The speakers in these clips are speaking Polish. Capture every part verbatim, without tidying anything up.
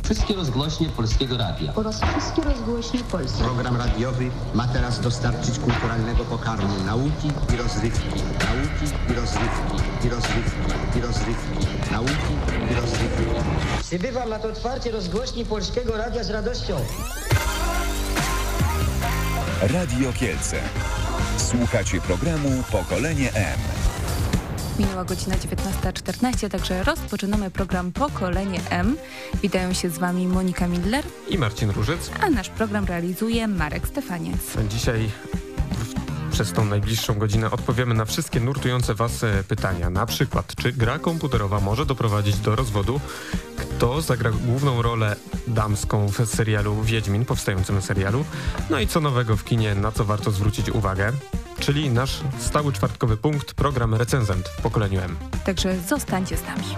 wszystkie rozgłośnie Polskiego Radia. Oraz wszystkie rozgłośnie polskie. Program radiowy ma teraz dostarczyć kulturalnego pokarmu nauki i rozrywki. Nauki i rozrywki. I rozrywki. I rozrywki. Nauki i rozrywki. Przybywam na to otwarcie rozgłośni Polskiego Radia z radością. Radio Kielce. Słuchacie programu Pokolenie M. Minęła godzina dziewiętnasta czternaście, także rozpoczynamy program Pokolenie M. Witają się z Wami Monika Midler i Marcin Różyc, a nasz program realizuje Marek Stefaniec. Dzisiaj przez tą najbliższą godzinę odpowiemy na wszystkie nurtujące Was pytania. Na przykład, czy gra komputerowa może doprowadzić do rozwodu? Kto zagra główną rolę damską w serialu Wiedźmin, powstającym serialu? No i co nowego w kinie, na co warto zwrócić uwagę? Czyli nasz stały czwartkowy punkt, program Recenzent w Pokoleniu M. Także zostańcie z nami.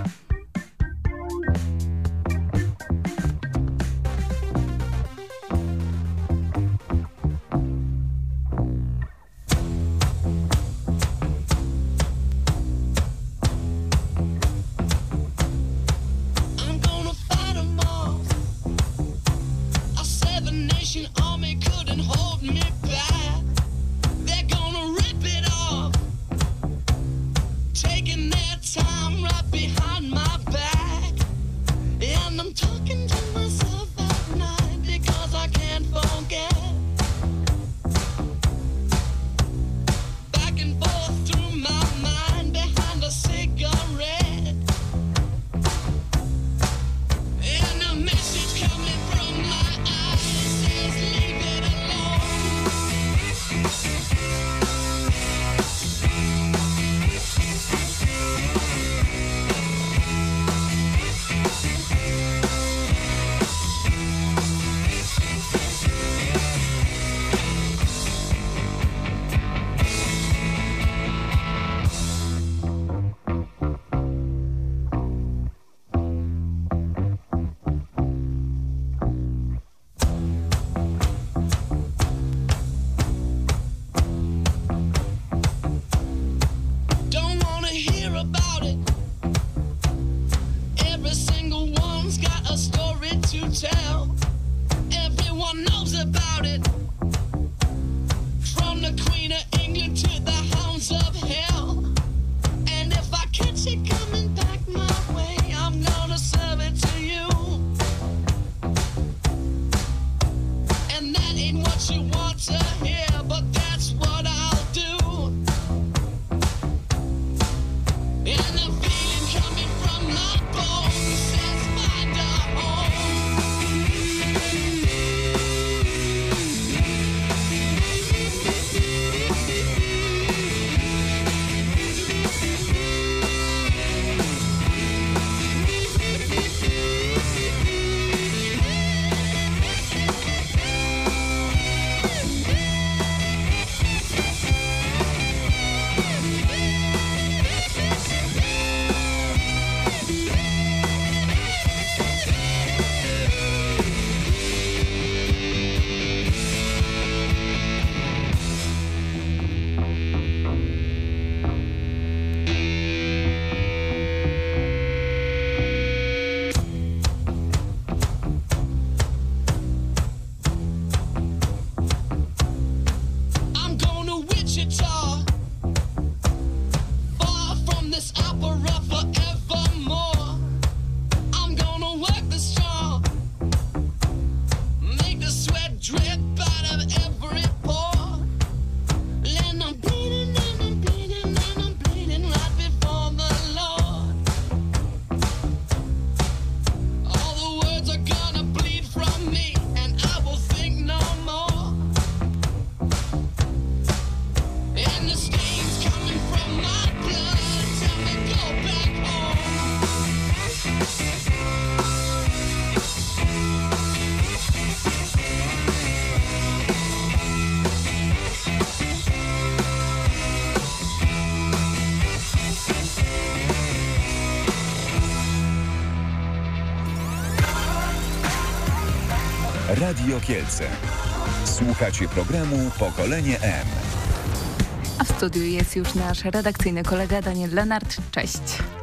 Radio Kielce. Słuchacie programu Pokolenie M. A w studiu jest już nasz redakcyjny kolega Daniel Lenart. Cześć.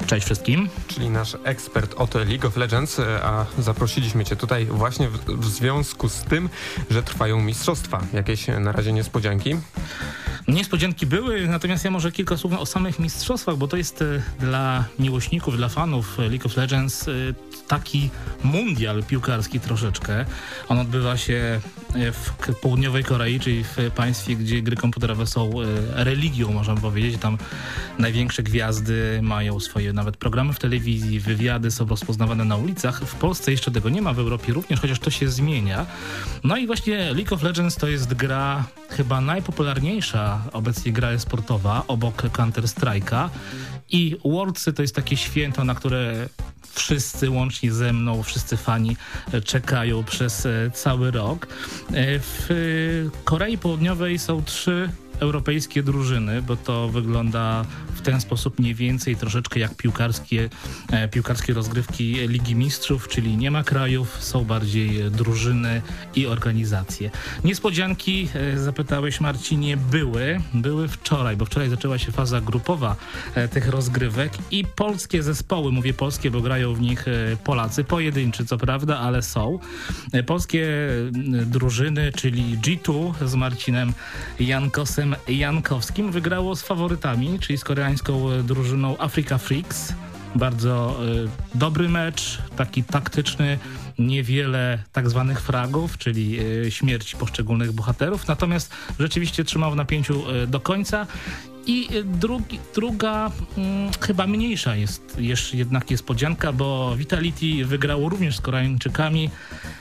Cześć wszystkim. Czyli nasz ekspert od League of Legends, a zaprosiliśmy Cię tutaj właśnie w, w związku z tym, że trwają mistrzostwa. Jakieś na razie niespodzianki? Niespodzianki były, natomiast ja może kilka słów o samych mistrzostwach, bo to jest dla miłośników, dla fanów League of Legends taki mundial piłkarski troszeczkę. On odbywa się w południowej Korei, czyli w państwie, gdzie gry komputerowe są religią, można powiedzieć. Tam największe gwiazdy mają swoje nawet programy w telewizji, wywiady są rozpoznawane na ulicach. W Polsce jeszcze tego nie ma, w Europie również, chociaż to się zmienia. No i właśnie League of Legends to jest gra chyba najpopularniejsza obecnie gra sportowa obok Counter-Strike'a i Worldsy to jest takie święto, na które wszyscy łącznie ze mną, wszyscy fani czekają przez cały rok. W Korei Południowej są trzy europejskie drużyny, bo to wygląda w ten sposób mniej więcej troszeczkę jak piłkarskie, e, piłkarskie rozgrywki Ligi Mistrzów, czyli nie ma krajów, są bardziej drużyny i organizacje. Niespodzianki, e, zapytałeś Marcinie, były, były wczoraj, bo wczoraj zaczęła się faza grupowa e, tych rozgrywek i polskie zespoły, mówię polskie, bo grają w nich e, Polacy, pojedynczy co prawda, ale są. E, polskie e, drużyny, czyli G dwa z Marcinem Jankosem Jankowskim wygrało z faworytami, czyli z koreańską drużyną Africa Freaks. Bardzo y, dobry mecz, taki taktyczny, niewiele tak zwanych fragów, czyli y, śmierci poszczególnych bohaterów, natomiast rzeczywiście trzymał w napięciu y, do końca. I y, drugi, druga, y, chyba mniejsza jest jeszcze jednak niespodzianka, bo Vitality wygrało również z Koreańczykami.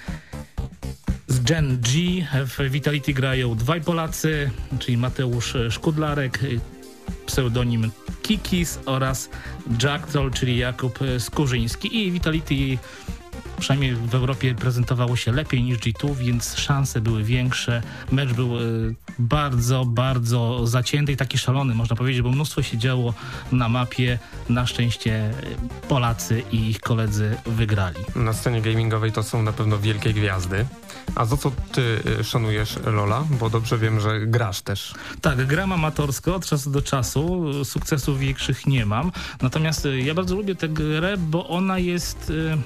Z Gen G w Vitality grają dwaj Polacy, czyli Mateusz Szkudlarek, pseudonim Kikis oraz Jackal, czyli Jakub Skurzyński. I Vitality przynajmniej w Europie prezentowało się lepiej niż G dwa, więc szanse były większe. Mecz był y, bardzo, bardzo zacięty i taki szalony, można powiedzieć, bo mnóstwo się działo na mapie. Na szczęście Polacy i ich koledzy wygrali. Na scenie gamingowej to są na pewno wielkie gwiazdy. A za co ty szanujesz Lola? Bo dobrze wiem, że grasz też. Tak, gram amatorsko od czasu do czasu. Sukcesów większych nie mam. Natomiast ja bardzo lubię tę grę, bo ona jest y,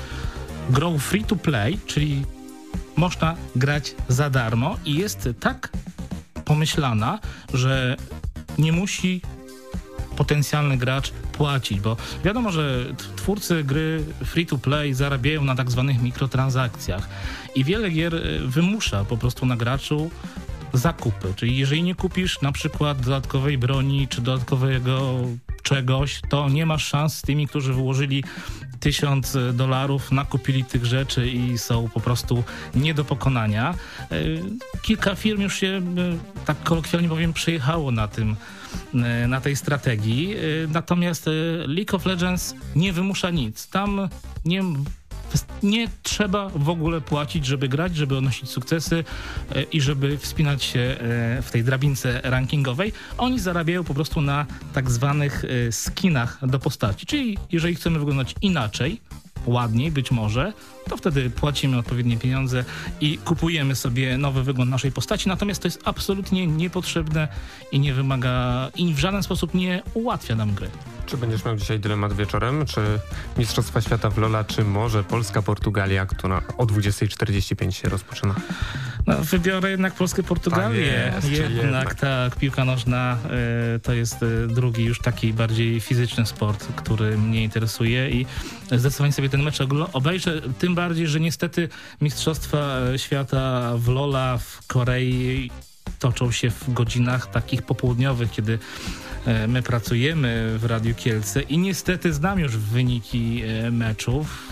grą free to play, czyli można grać za darmo i jest tak pomyślana, że nie musi potencjalny gracz płacić, bo wiadomo, że twórcy gry free to play zarabiają na tak zwanych mikrotransakcjach i wiele gier wymusza po prostu na graczu zakupy, czyli jeżeli nie kupisz na przykład dodatkowej broni czy dodatkowego czegoś, to nie masz szans z tymi, którzy wyłożyli tysiąc dolarów, nakupili tych rzeczy i są po prostu nie do pokonania. Kilka firm już się, tak kolokwialnie powiem, przejechało na tym, na tej strategii. Natomiast League of Legends nie wymusza nic. Tam nie Nie trzeba w ogóle płacić, żeby grać, żeby odnosić sukcesy i żeby wspinać się w tej drabince rankingowej. Oni zarabiają po prostu na tak zwanych skinach do postaci. Czyli jeżeli chcemy wyglądać inaczej, ładniej być może, to wtedy płacimy odpowiednie pieniądze i kupujemy sobie nowy wygląd naszej postaci. Natomiast to jest absolutnie niepotrzebne i nie wymaga, i w żaden sposób nie ułatwia nam gry. Czy będziesz miał dzisiaj dylemat wieczorem? Czy Mistrzostwa Świata w Lola, czy może Polska-Portugalia, która o dwudziestej czterdzieści pięć się rozpoczyna? No, wybiorę jednak Polskę-Portugalię. Tak jest, jednak, jednak tak, piłka nożna y, to jest y, drugi już taki bardziej fizyczny sport, który mnie interesuje i zdecydowanie sobie ten mecz obejrzę, tym bardziej, że niestety Mistrzostwa Świata w Lola w Korei toczą się w godzinach takich popołudniowych, kiedy my pracujemy w Radiu Kielce i niestety znam już wyniki meczów.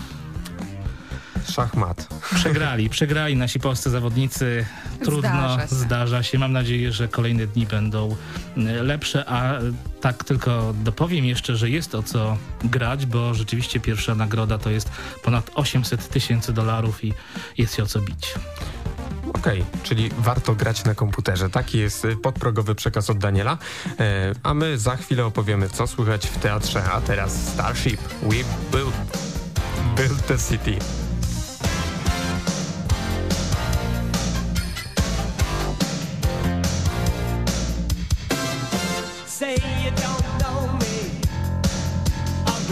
Szachmat. Przegrali, przegrali nasi polscy zawodnicy. Trudno, zdarza się. zdarza się. Mam nadzieję, że kolejne dni będą lepsze, a tak tylko dopowiem jeszcze, że jest o co grać, bo rzeczywiście pierwsza nagroda to jest ponad osiemset tysięcy dolarów i jest się o co bić. Okej, okay, czyli warto grać na komputerze. Taki jest podprogowy przekaz od Daniela. E, a my za chwilę opowiemy, co słychać w teatrze. A teraz Starship. We built, built the city. Say you don't know me.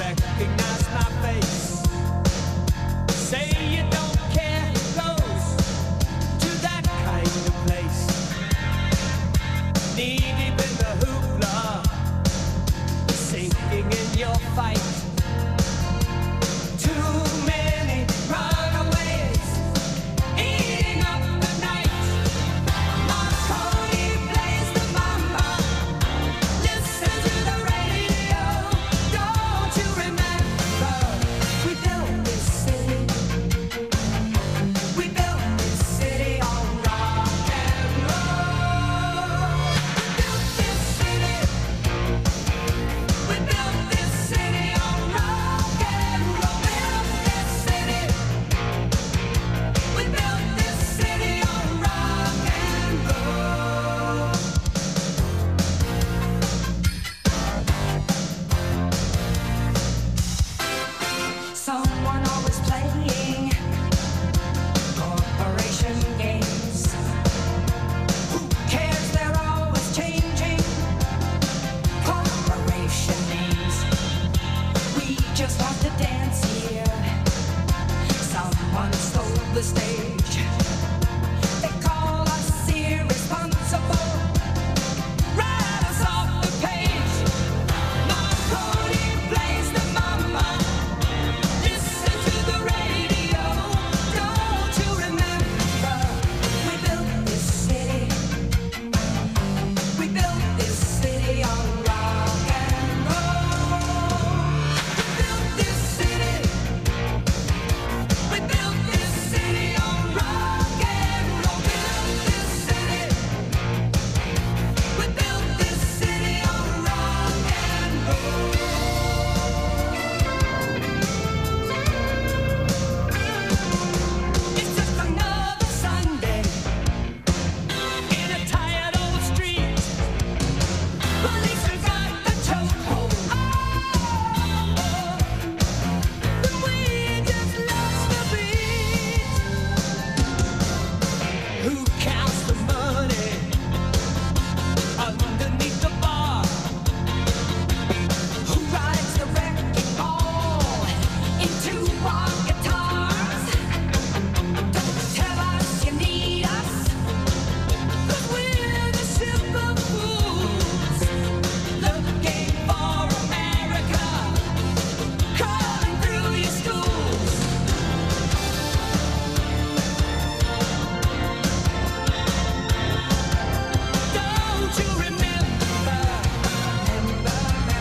the stage. They call us irresponsible, write us off the page. Marconi plays the mama, listen to the radio. Don't you remember, we built this city, we built this city on rock and roll. We built this city, we built this city on rock and roll. We built this city, we built this city on rock and roll. It's just another Sunday in a tired old street. Police have got the chokehold. But we just lost the beat. Who counts the money underneath the bar? Who rides the wrecking ball into our guitars? Don't tell us you need us, 'cause we're the simple fools looking for America, crawling through your schools. Don't you remember, remember,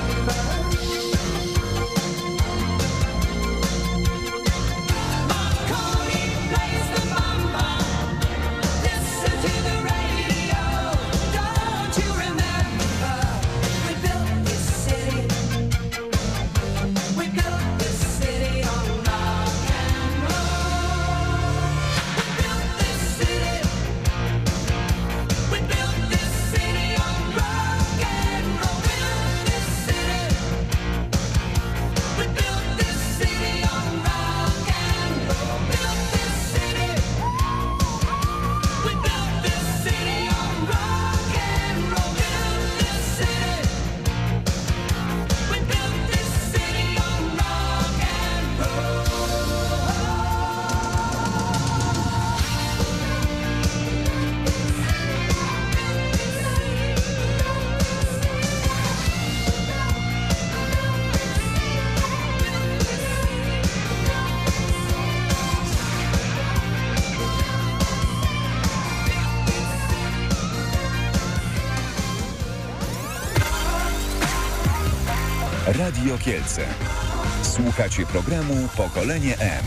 Marconi plays the mama, listen to the radio. Don't you remember, we built this city, we built this city on rock and roll. We built this city, we built this city on rock and roll. We built this city, we built this city on rock and roll. Built this city, we built this city on rock and roll. Built this city, we built this city on rock and roll. Radio Kielce. Słuchacie programu Pokolenie M.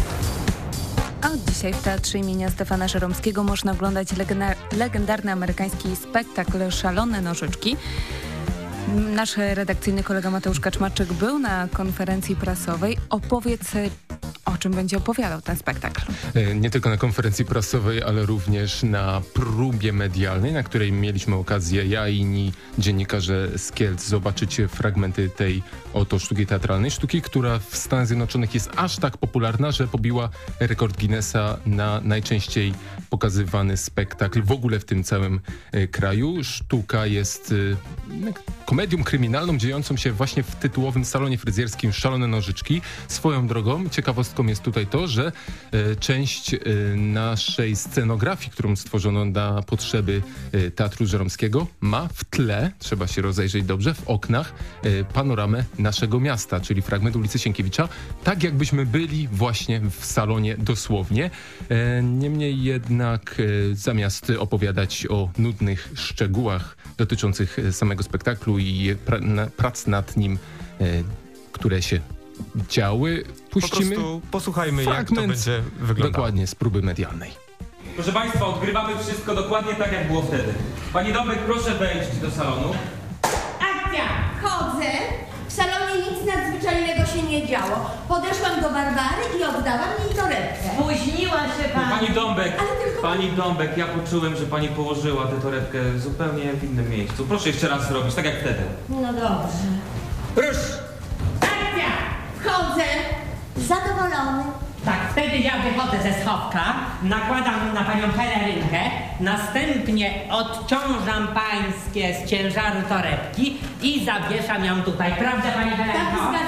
A od dzisiaj w Teatrze imienia Stefana Żeromskiego można oglądać legena- legendarny amerykański spektakl Szalone Nożyczki. Nasz redakcyjny kolega Mateusz Kaczmarczyk był na konferencji prasowej. Opowiedz, o czym będzie opowiadał ten spektakl. Nie tylko na konferencji prasowej, ale również na próbie medialnej, na której mieliśmy okazję ja i inni dziennikarze z Kielc zobaczyć fragmenty tej oto sztuki teatralnej. Sztuki, która w Stanach Zjednoczonych jest aż tak popularna, że pobiła rekord Guinnessa na najczęściej pokazywany spektakl w ogóle w tym całym e, kraju. Sztuka jest e, komedią kryminalną dziejącą się właśnie w tytułowym salonie fryzjerskim Szalone Nożyczki. Swoją drogą ciekawostką jest tutaj to, że e, część e, naszej scenografii, którą stworzono na potrzeby e, Teatru Żeromskiego, ma w tle, trzeba się rozejrzeć dobrze, w oknach e, panoramę naszego miasta, czyli fragment ulicy Sienkiewicza, tak jakbyśmy byli właśnie w salonie dosłownie. E, niemniej jednak e, zamiast opowiadać o nudnych szczegółach dotyczących samego spektaklu i pra- na, prac nad nim, e, które się działy, puścimy po prostu posłuchajmy, jak to fragment będzie wyglądało. Dokładnie, z próby medialnej. Proszę Państwa, odgrywamy wszystko dokładnie tak, jak było wtedy. Pani Dąbek, proszę wejść do salonu. Akcja! Chodzę. W salonie nic nadzwyczajnego się nie działo. Podeszłam do Barbary i oddałam jej torebkę. Spóźniła się pani. Pani Dąbek, Ale tylko- Pani Dąbek, ja poczułem, że Pani położyła tę torebkę zupełnie w innym miejscu. Proszę jeszcze raz zrobić, tak jak wtedy. No dobrze. Rusz! Akcja! Wchodzę. Zadowolony. Tak, wtedy ja wychodzę ze schowka, nakładam na panią pelerynkę, następnie odciążam pańskie z ciężaru torebki i zawieszam ją tutaj. Prawda, pani Tak, Helenko? zgadza się.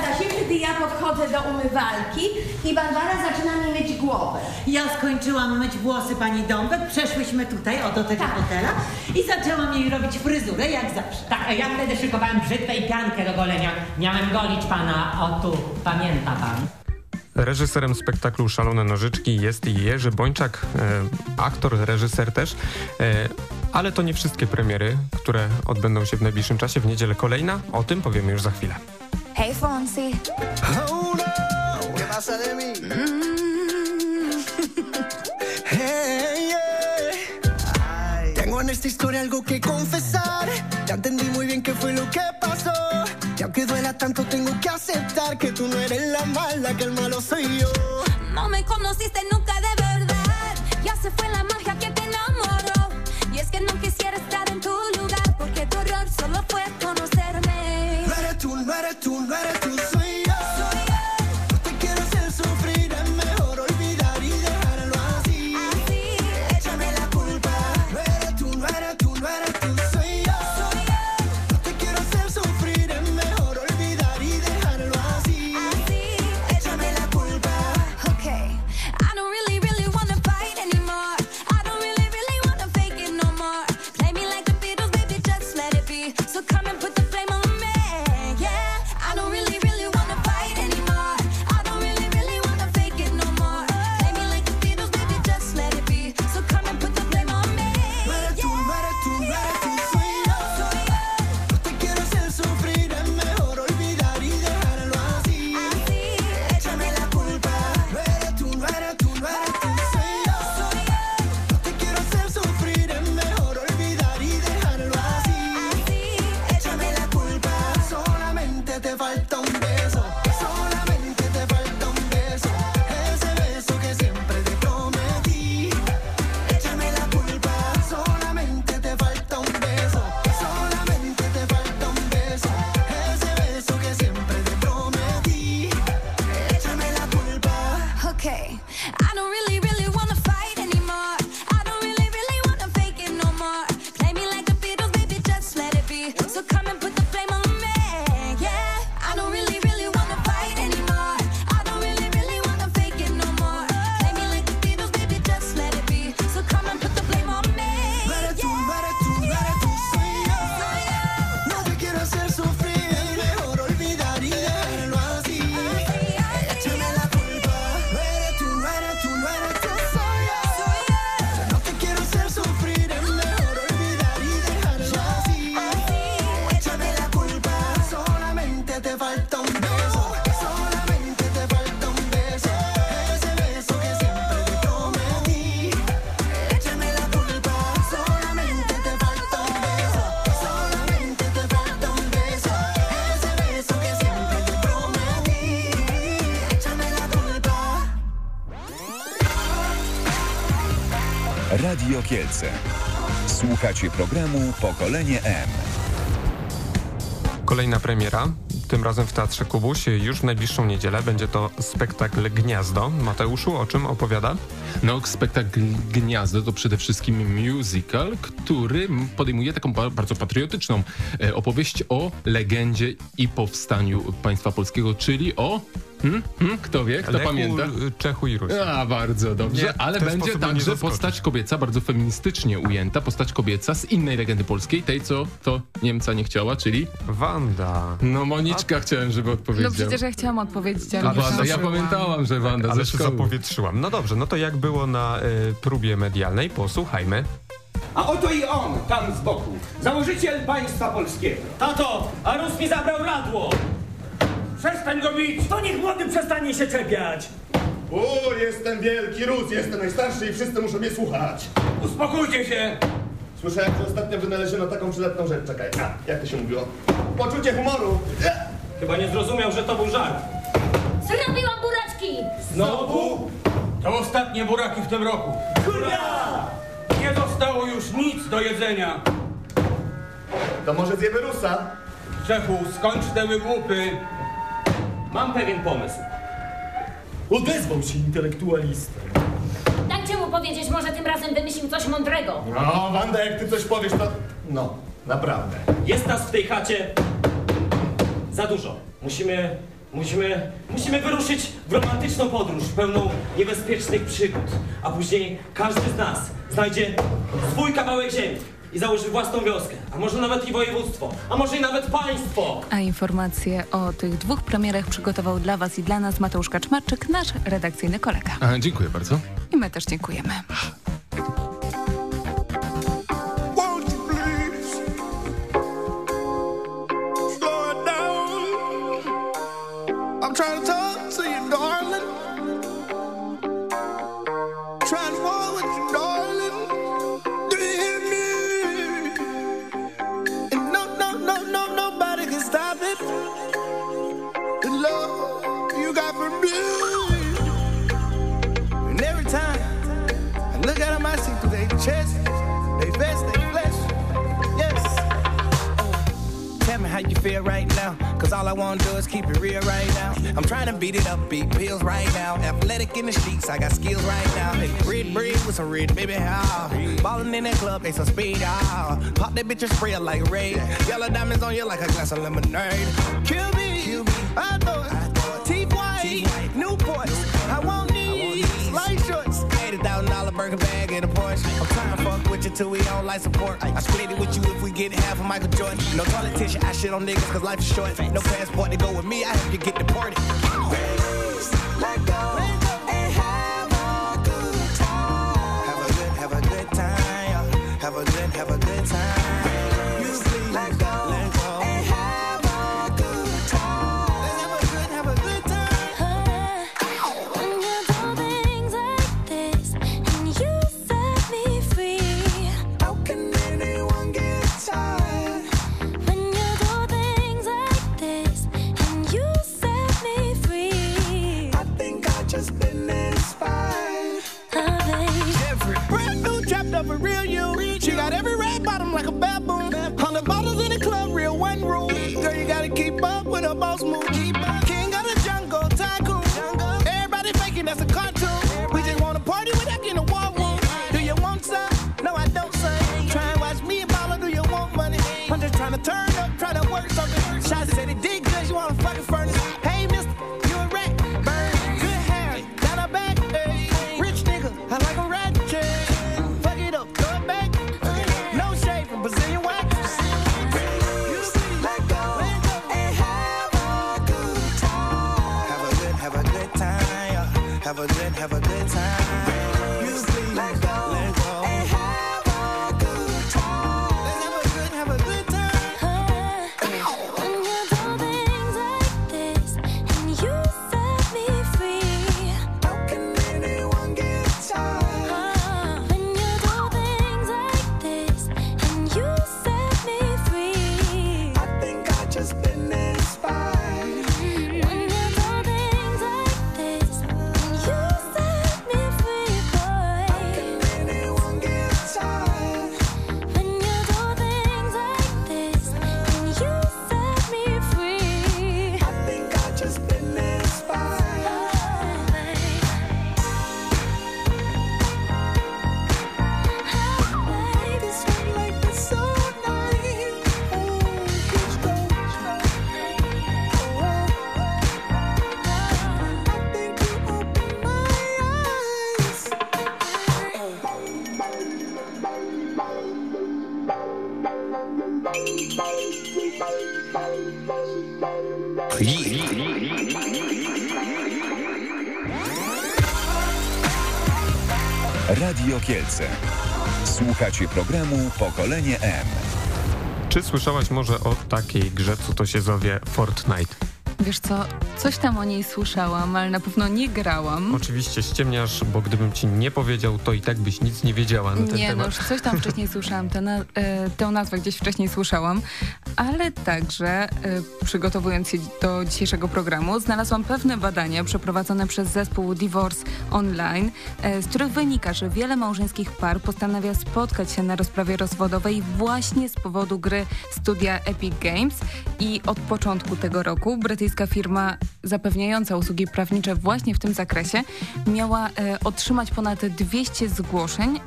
gdy ja podchodzę do umywalki i Barbara zaczyna mi myć głowę. Ja skończyłam myć włosy pani Dąbek, przeszłyśmy tutaj, o do tego Tak. fotela i zaczęłam jej robić fryzurę, jak zawsze. Tak, a ja wtedy szykowałem brzytwę i piankę do golenia. Miałem golić pana, o tu, pamięta pan. Reżyserem spektaklu Szalone Nożyczki jest Jerzy Bończak, e, aktor, reżyser też, e, ale to nie wszystkie premiery, które odbędą się w najbliższym czasie. W niedzielę kolejna, o tym powiemy już za chwilę. Hey Fonsi. Oh no, ¿qué pasa de mí? Hey, yeah. Tengo en esta historia algo que confesar. Ya entendí muy bien qué fue lo que pasó. Y aunque duela tanto, tengo que aceptar que tú no eres la mala, que el malo soy yo. No me conociste nunca de verdad. Ya se fue la magia que te enamoró. Y es que no quisiera estar en tu lugar, porque tu error solo fue conocerme. No eres tú, no eres tú, no eres tú, soy yo. Soy yo. No te quiero hacer sufrir, es mejor olvidar y dejarlo así. Así, Échame la culpa. No eres tú, no eres tú, no eres tú, soy yo. soy yo. No te quiero hacer sufrir, es mejor olvidar y dejarlo así. Así, Échame la culpa. okay. I don't really, really wanna fight anymore. I don't really, really wanna fake it no more. Play me like the Beatles, baby, just let it be. So come and put the flame on me, yeah. I don't really, really wanna fight anymore. I don't really, really wanna fake it no more. Play me like the Beatles, baby, just let it be. So come and put the flame on me, No eres tú, no eres tú, no eres tú, soy yo. soy yo. No te quiero hacer sufrir, es mejor olvidar y dejarlo así. Así, Échame la culpa. No eres tú, no eres tú, no eres tú, soy yo. soy yo. No te quiero hacer sufrir, es mejor olvidar y dejarlo así. Así, Échame la culpa. Solamente te falta un beso. Solamente te falta un beso. Ese beso que siempre te prometí. Échame la culpa. Solamente te falta un beso. Solamente te falta un beso. Ese beso que siempre te prometí. Échame la culpa. okay. I don't really, really wanna fight anymore. I don't really, really wanna fake it no more. Play me like the Beatles, baby, just let it be. So come and put the flame on me, yeah. I don't really, really wanna fight anymore. I don't really, really wanna fake it no more. Play me like the Beatles, baby, just let it be. So come and put the flame on me, No eres tú, no eres tú, no eres tú, soy yo. No te quiero hacer sufrir, es mejor olvidar y dejarlo así. Échame la culpa. No eres tú, no eres tú, no eres tú, soy yo. No te quiero hacer sufrir, es mejor olvidar y dejarlo así. Échame la culpa. Solamente te falta un beso. Solamente te falta un beso. Ese beso que siempre te prometí. Échame la culpa. Solamente te falta un beso. Solamente te falta un beso. Ese beso que siempre te prometí. Échame la culpa. Radio Kielce. Słuchacie programu Pokolenie M. Kolejna premiera, tym razem w Teatrze Kubuś, już w najbliższą niedzielę. Będzie to spektakl Gniazdo. Mateuszu, o czym opowiada? No, spektakl Gniazdo to przede wszystkim musical, który podejmuje taką ba- bardzo patriotyczną e, opowieść o legendzie i powstaniu państwa polskiego, czyli o... Hmm? Hmm? Kto wie? Kto Lechu, pamięta? Czechu i Rusi. A, bardzo dobrze, Nie, w ale ten będzie sposób mnie także zaskoczysz. postać kobieca, bardzo feministycznie ujęta, postać kobieca z innej legendy polskiej, tej, co to Niemca nie chciała, czyli... Wanda. No, Moniczka chciałem, żeby odpowiedział. No przecież ja chciałam odpowiedzieć, ale A Wanda, ja zdążyłam. pamiętałam, że Wanda Ale ze się szkoły. zapowietrzyłam. No dobrze, no to jak było na y, próbie medialnej? Posłuchajmy. A oto i on, tam z boku, założyciel państwa polskiego. Tato, a Rus mi zabrał radło! Przestań go bić! To niech młody przestanie się czepiać! O, jestem wielki Rus, jestem najstarszy i wszyscy muszą mnie słuchać. Uspokójcie się! Słyszałem, że ostatnio wynaleziono taką przydatną rzecz. Czekaj, a, jak to się mówiło? Poczucie humoru. Chyba nie zrozumiał, że to był żart. Zrobiłam buraczki! Znowu? To ostatnie buraki w tym roku. Kurwa! Nie zostało już nic do jedzenia. To może zjemy Rusa? Szefu, skończ te wygłupy. Mam pewien pomysł. Odezwał się intelektualista. Dajcie mu powiedzieć, może tym razem wymyślił coś mądrego. No, Wanda, jak ty coś powiesz, to... No, naprawdę. Jest nas w tej chacie za dużo. Musimy, Musimy, musimy wyruszyć w romantyczną podróż, pełną niebezpiecznych przygód. A później każdy z nas znajdzie swój kawałek ziemi i założy własną wioskę. A może nawet i województwo, a może i nawet państwo. A informacje o tych dwóch premierach przygotował dla Was i dla nas Mateusz Kaczmarczyk, nasz redakcyjny kolega. A, dziękuję bardzo. I my też dziękujemy. I'm trying to talk to you, darling. Trying to walk with you, darling. Do you hear me? And no, no, no, no, nobody can stop it. The love you got for me. And every time I look at them, I see through their chest, they vest, they flesh. Yes. Tell me how you feel right now, cause all I wanna do is keep it real right now. I'm trying to beat it up, beat pills right now. Athletic in the streets, I got skills right now. Hey, red bread with some red, baby, how? Ballin' in that club, they some speed, ah. Pop that bitch and spray it like raid. Yellow diamonds on you like a glass of lemonade. Kill me, Kill me. I thought, teeth white, Newports. I want these light shorts. eighty thousand dollar burger bag in a Porsche. I'm trying to fuck with you till we on life support. I split it with you if we get half of Michael Jordan. No politician, I shit on niggas cause life is short. No passport to go with me, I help you get deported. Let go and have a good time. Have a good, have a good time. Have a good, have a good time. You please let go, let go and have a good time. Let's have a good, have a good time. When you do things like this and you set me free, how can anyone get tired? when you do things like this and you set me free, I think I just been inspired. oh baby. Jeffrey, brand new chapter for real you. She got every red bottom like a baboon. Hundred bottles in the club, real one rule. Girl, you gotta keep up with her boss move. King of the jungle, tycoon. Everybody faking, that's a cartoon. We just wanna party without getting a war room. Do you want some? No, I don't, son. Try and watch me and Paula, do you want money? I'm just trying to turn up, try to work something. Shots said it did good, you wanna fucking furnace. Hey, mister, you a rat. Burn, good hair, down her back. Hey, rich nigga, I like a rat. Fuck it up, throw it back. No shade from Brazilian wax. Let go and have a good time. Have a good, have a good time. Have a good, have a good time. You please let go, let go and have a good time. Let's have a good, have a good time. When you do things like this and you set me free, How can anyone get tired? when you do things like this and you set me free, I think I just been inspired. when you do things like this and you set me free, boy. How can anyone get tired? When you do things like this and you set me free, I think I just been inspired. oh baby. Baby, sweet like the so nice. Oh, it's gold. I think you opened my eyes. Radio Kielce. Słuchacie programu Pokolenie M. Czy słyszałaś może o takiej grze, co to się zowie Fortnite? Wiesz co, coś tam o niej słyszałam, ale na pewno nie grałam. Oczywiście ściemniasz, bo gdybym ci nie powiedział, to i tak byś nic nie wiedziała na ten Nie, no temat. już coś tam wcześniej słyszałam, tę, na, e, tę nazwę gdzieś wcześniej słyszałam, ale także e, przygotowując się do dzisiejszego programu znalazłam pewne badania przeprowadzone przez zespół Divorce Online, e, z których wynika, że wiele małżeńskich par postanawia spotkać się na rozprawie rozwodowej właśnie z powodu gry studia Epic Games i od początku tego roku brytyjska firma zapewniająca usługi prawnicze właśnie w tym zakresie miała e, otrzymać ponad dwieście zgłoszeń, e,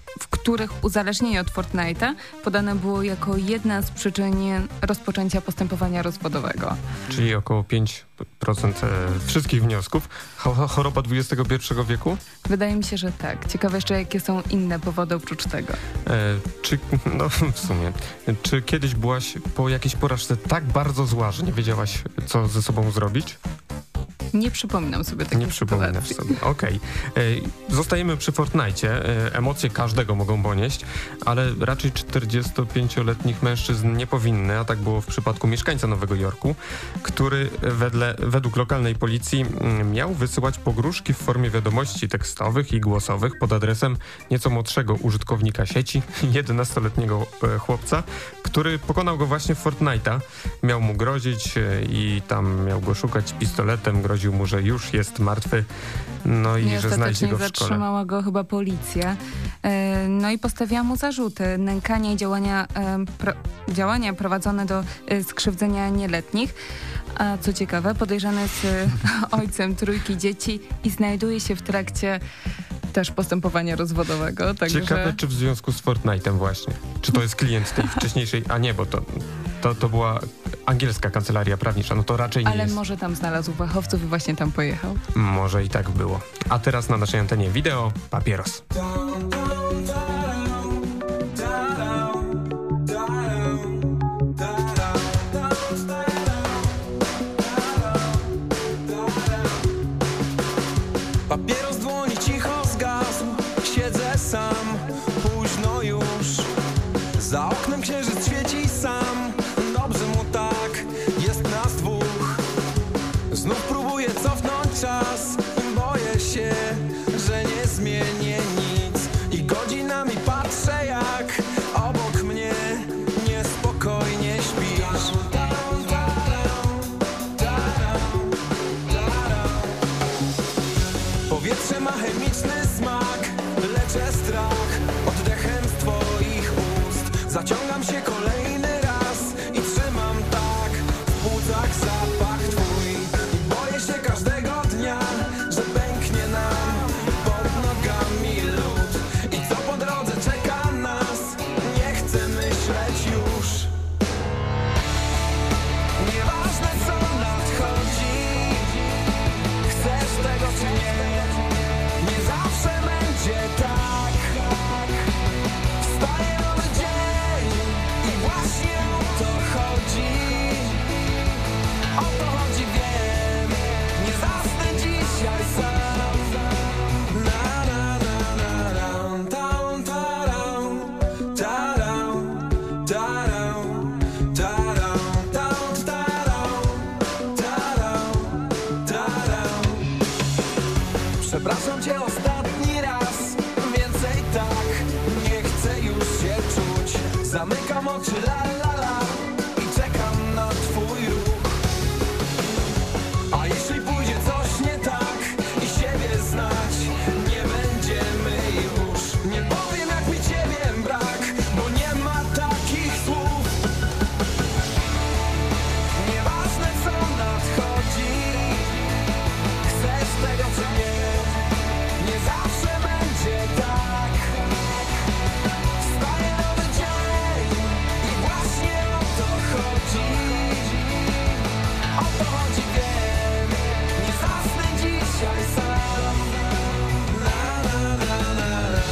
w których uzależnienie od Fortnite'a podane było jako jedna z przyczyn rozpoczęcia postępowania rozwodowego. Czyli około pięć procent wszystkich wniosków. Cho- choroba dwudziestego pierwszego wieku? Wydaje mi się, że tak. Ciekawe jeszcze, jakie są inne powody oprócz tego. E, czy, no w sumie, czy kiedyś byłaś po jakiejś porażce tak bardzo zła, że nie wiedziałaś, co ze sobą zrobić? Nie przypominam sobie takiej Nie przypominasz sytuacji. sobie, okej. Okay. Zostajemy przy Fortnite'cie. E, Emocje każdego mogą ponieść, ale raczej czterdziestopięcioletnich mężczyzn nie powinny, a tak było w przypadku mieszkańca Nowego Jorku, który wedle, według lokalnej policji mm, miał wysyłać pogróżki w formie wiadomości tekstowych i głosowych pod adresem nieco młodszego użytkownika sieci, jedenastoletniego e, chłopca, który pokonał go właśnie w Fortnite'a. Miał mu grozić e, i tam miał go szukać pistoletem, groził mu, że już jest martwy, no i, I że znajdzie go w szkole. zatrzymała go chyba policja. E, No i postawiła mu zarzuty. Nękanie i działania, e, pro, działania prowadzone do e, skrzywdzenia nieletnich. A co ciekawe, podejrzany jest e, ojcem trójki dzieci i znajduje się w trakcie też postępowania rozwodowego. Także... Ciekawe, czy w związku z Fortnite'em właśnie. Czy to jest klient tej wcześniejszej... A nie, bo to, to, to była angielska kancelaria prawnicza. No to raczej nie Ale jest. może tam znalazł fachowców i właśnie tam pojechał. Może i tak było. A teraz na naszej antenie wideo Papieros. Papieros w dłoni cicho zgasł, siedzę sam, późno już. Za oknem księżyc świeci sam, dobrze mu tak, jest nas dwóch. Znów próbuję cofnąć czas, boję się, że nie zmienię nic. I godzinami patrzę, jak obok mnie niespokojnie śpisz. Powietrze ma chemiczny smak, leczę strach oddechem z twoich ust. Zaciągam się kolejny raz i trzymam tak w płucach zapach twój. I boję się każdego dnia, że pęknie nam pod nogami lód. I co po drodze czeka nas, nie chcę myśleć już. Nieważne co nadchodzi, chcesz tego czy nie. Nie zawsze będzie tak. Wstaje nowy dzień i właśnie o to chodzi. O to chodzi, wiem. Nie zasnę dzisiaj sam. Na na na na na down, down, down, down, down, down, down, down. Przepraszam cię ostatni raz, więcej tak nie chcę już się czuć. Zamykam oczy, la la la, i czekam na twój ruch. A jeśli pójdzie coś nie tak i siebie znać nie będziemy już. Nie powiem jak mi ciebie brak, bo nie ma takich słów. Nieważne co nadchodzi, chcesz tego czy nie. Nie zawsze będzie tak. Wstaje nowy dzień i właśnie o to chodzi. O to chodzi, wiem. Nie zasnę dzisiaj sam. Na na na na na.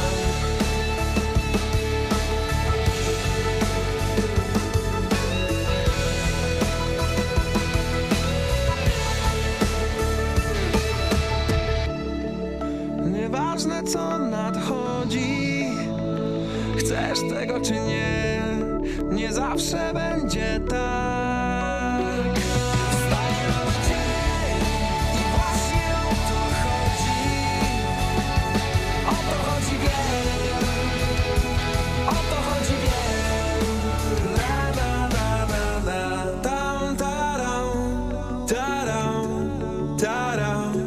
Nieważne co nadchodzi, chcesz tego czy nie, nie zawsze będzie tak. Wstaje nowy dzień i właśnie o to chodzi. O to chodzi, wiem. O to chodzi, wiem. Na na na na na down, down, down, down.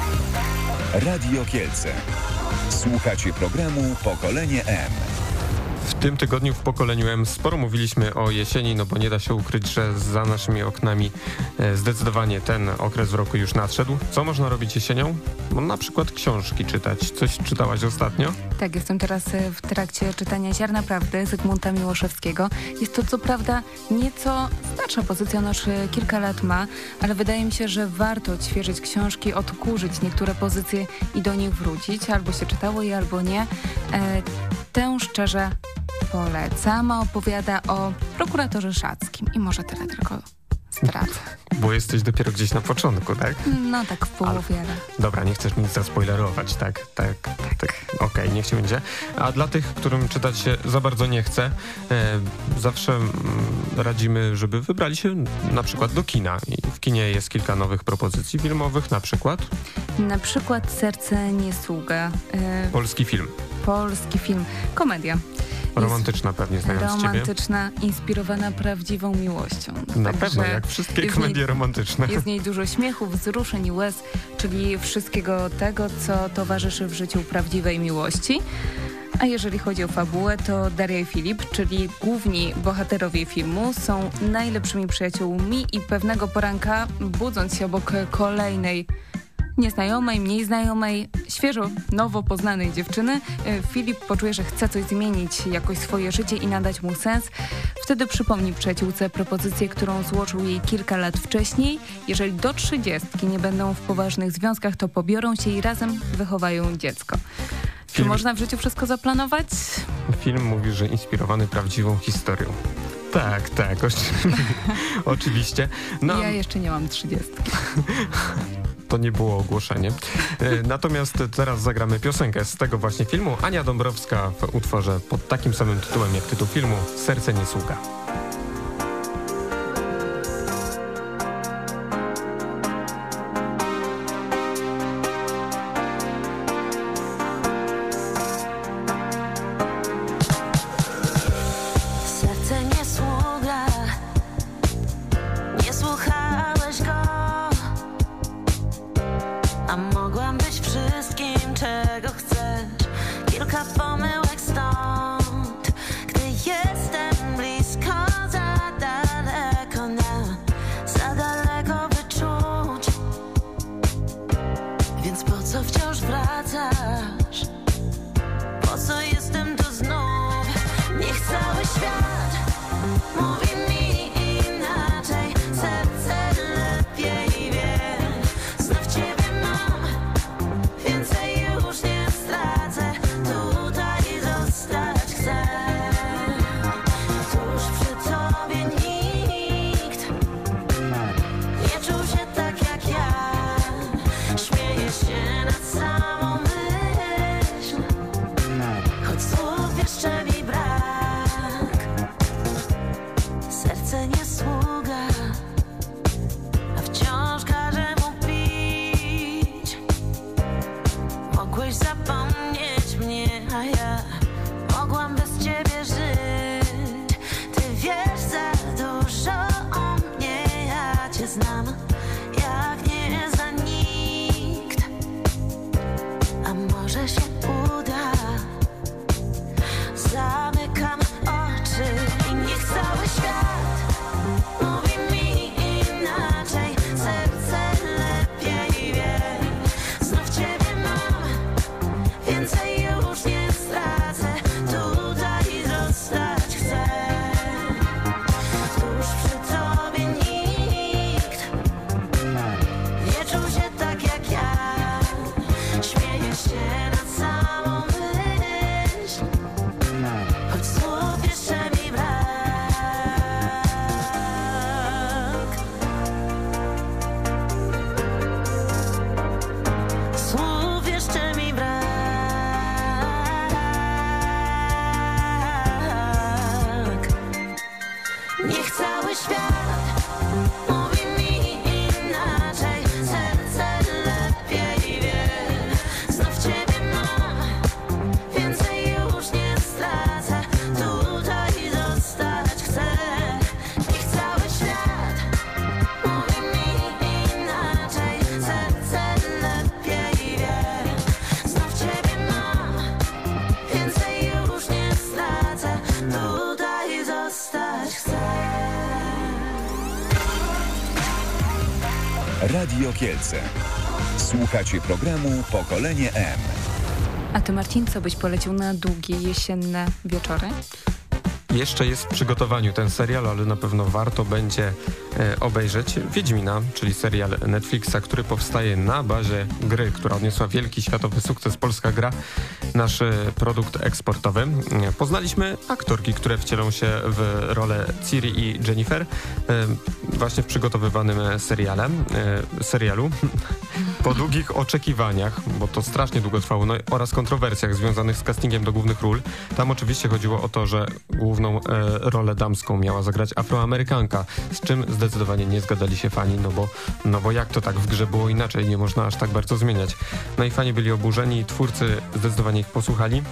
Radio Kielce. Słuchacie programu Pokolenie M. W tym tygodniu w Pokoleniu M sporo mówiliśmy o jesieni, no bo nie da się ukryć, że za naszymi oknami e, zdecydowanie ten okres w roku już nadszedł. Co można robić jesienią? No, na przykład książki czytać. Coś czytałaś ostatnio? Tak, jestem teraz e, w trakcie czytania Ziarna Prawdy Zygmunta Miłoszewskiego. Jest to co prawda nieco starsza pozycja, noż e, kilka lat ma, ale wydaje mi się, że warto odświeżyć książki, odkurzyć niektóre pozycje i do nich wrócić. Albo się czytało je, albo nie. E, tę szczerze polecam. Opowiada o prokuratorze Szackim. I może tyle tylko zdradzę. Bo jesteś dopiero gdzieś na początku, tak? No tak w połowie. Ale... Dobra, nie chcesz nic zaspoilerować, tak? Tak, tak. Okej, okay, niech się będzie. A dla tych, którym czytać się za bardzo nie chce, e, zawsze mm, radzimy, żeby wybrali się na przykład do kina. I w kinie jest kilka nowych propozycji filmowych, na przykład? Na przykład Serce nie sługa. E, Polski film. Polski film. Komedia. Romantyczna pewnie, znając ciebie. Romantyczna, inspirowana prawdziwą miłością. Na Także pewno, jak wszystkie komedie niej, romantyczne. Jest w niej dużo śmiechu, wzruszeń i łez, czyli wszystkiego tego, co towarzyszy w życiu prawdziwej miłości. A jeżeli chodzi o fabułę, to Daria i Filip, czyli główni bohaterowie filmu, są najlepszymi przyjaciółmi i pewnego poranka, budząc się obok kolejnej nieznajomej, mniej znajomej, świeżo, nowo poznanej dziewczyny, Filip poczuje, że chce coś zmienić, jakoś swoje życie i nadać mu sens. Wtedy przypomni przyjaciółce propozycję, którą złożył jej kilka lat wcześniej. Jeżeli do trzydziestki nie będą w poważnych związkach, to pobiorą się i razem wychowają dziecko. Czy Film... można w życiu wszystko zaplanować? Film mówi, że inspirowany prawdziwą historią. Tak, tak, oczywiście. No, ja jeszcze nie mam trzydziestki. To nie było ogłoszenie. Natomiast teraz zagramy piosenkę z tego właśnie filmu. Ania Dąbrowska w utworze pod takim samym tytułem jak tytuł filmu Serce nie sługa. Serce nie sługa, nie słuchałeś go, a mogłam być wszystkim, czego chcesz. Kilka pomyłek stąd, gdy jestem blisko, za daleko nie, za daleko wyczuć. Więc po co wciąż wracasz? Po co jestem tu znów? Niech cały świat mówi mi inaczej, serce lepiej wie. Znów ciebie mam, więcej już nie stracę, tutaj zostać chcę. Tuż przy tobie nikt nie czuł się tak jak ja. Śmieję się nad samą myśl, choć słów jeszcze mi brak. Serce nie sługa, a wciąż każe mu pić. Mogłeś zapomnieć mnie, a ja mogłam bez ciebie żyć. Ty wiesz za dużo o mnie, ja cię znam jak nie zna nikt. A może się uda? Zamykam oczy i niech cały świat mówi mi inaczej, serce lepiej wie. Znów ciebie mam, więcej już nie stracę, tutaj zostać Radio Kielce. Słuchacie programu Pokolenie M. A ty, Marcin, co byś polecił na długie jesienne wieczory? Jeszcze jest w przygotowaniu ten serial, ale na pewno warto będzie e, obejrzeć Wiedźmina, czyli serial Netflixa, który powstaje na bazie gry, która odniosła wielki światowy sukces. Polska gra, nasz e, produkt eksportowy. E, poznaliśmy aktorki, które wcielą się w rolę Ciri i Jennifer e, właśnie w przygotowywanym serialem, e, serialu. Po długich oczekiwaniach, bo to strasznie długo trwało, no, oraz kontrowersjach związanych z castingiem do głównych ról. Tam oczywiście chodziło o to, że główną e, rolę damską miała zagrać Afroamerykanka, z czym zdecydowanie nie zgadzali się fani, no bo, no bo jak to tak w grze było inaczej, nie można aż tak bardzo zmieniać. No i fani byli oburzeni, twórcy zdecydowanie ich posłuchali.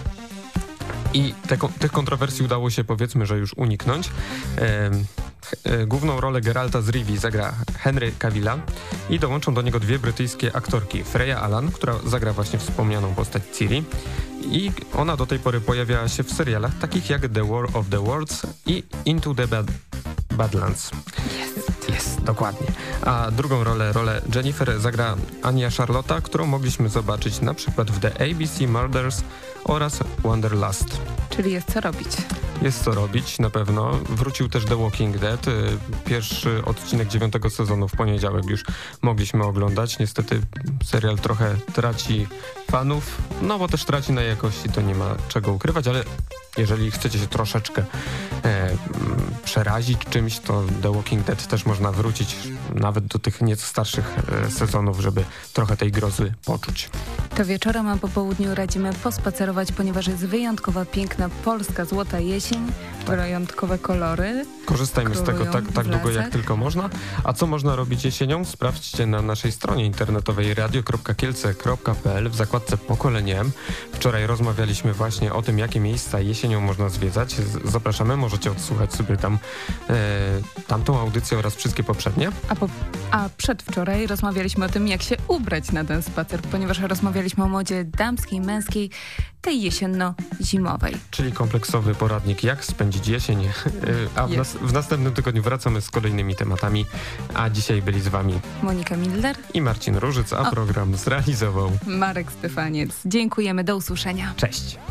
I te, tych kontrowersji udało się, powiedzmy, że już uniknąć. E, e, główną rolę Geralta z Rivii zagra Henry Cavilla i dołączą do niego dwie brytyjskie aktorki. Freya Allan, która zagra właśnie wspomnianą postać Ciri, i ona do tej pory pojawiała się w serialach takich jak The War of the Worlds i Into the Bad Badlands. Jest, jest, dokładnie. A drugą rolę, rolę Jennifer zagra Ania Charlotta, którą mogliśmy zobaczyć na przykład w The A B C Murders oraz Wanderlust. Czyli jest co robić. Jest co robić, na pewno. Wrócił też The Walking Dead. Pierwszy odcinek dziewiątego sezonu w poniedziałek już mogliśmy oglądać. Niestety serial trochę traci fanów, no bo też traci na jakości, to nie ma czego ukrywać, ale jeżeli chcecie się troszeczkę e, przerazić czymś, to The Walking Dead też można wrócić nawet do tych nieco starszych e, sezonów, żeby trochę tej grozy poczuć. To wieczorem, a po południu radzimy pospacerować, ponieważ jest wyjątkowa, piękna polska złota jesień, tak. Wyjątkowe kolory. Korzystajmy z tego tak, tak długo, jak tylko można. A co można robić jesienią? Sprawdźcie na naszej stronie internetowej radio kropka kielce kropka p l w zakładce Pokolenie M. Wczoraj rozmawialiśmy właśnie o tym, jakie miejsca jesienią można zwiedzać. Z- zapraszamy, możecie odsłuchać sobie tam e, tamtą audycję oraz wszystkie poprzednie. A, po, a przedwczoraj rozmawialiśmy o tym, jak się ubrać na ten spacer, ponieważ rozmawialiśmy o modzie damskiej, męskiej, tej jesienno-zimowej. Czyli kompleksowy poradnik, jak spędzić jesień. A w, nas, w następnym tygodniu wracamy z kolejnymi tematami. A dzisiaj byli z wami Monika Miller i Marcin Różyc, a o. program zrealizował Marek Stefaniec. Dziękujemy, do usłyszenia. Cześć.